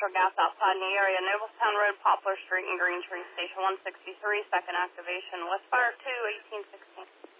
natural gas outside in the area. Noblestown Road, Poplar Street, and Green Tree, Station 163, second activation. Westfire 2, 1816.